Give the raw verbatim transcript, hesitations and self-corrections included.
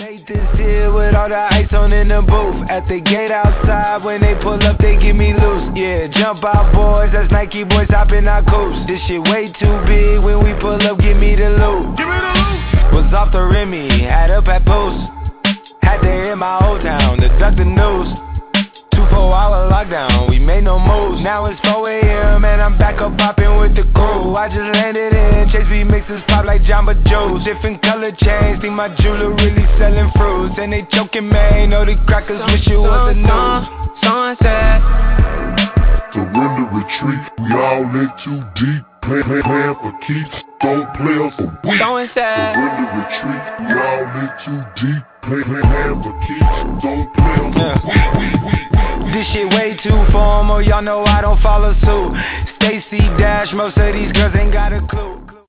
Make this deal with all the ice on in the booth. At the gate outside, when they pull up, they give me loose. Yeah, jump out, boys, that's Nike boys hopping our coops. This shit way too big, when we pull up, give me the loot. Give me the loot. Was off the Remy, had up at Post. Had to hit my old town to duck the news. Two, four hour lockdown, we made no moves. Now it's four a.m. and I'm back up popping with the crew. I just landed in, Chase B mixes pop like Jamba Joe's. Different color chains, think my jeweler really selling fruits. And they choking me, know the crackers some, wish it was a news. Sunset. Surrender, retreat, we all in too deep. Plan, plan, plan for keeps, don't play us a week. Sunset. Surrender, retreat, we all in too deep. Plan, plan, plan for keeps, don't play us a week. This shit way too formal, y'all know I don't follow suit. Stacy Dash, most of these girls ain't got a clue.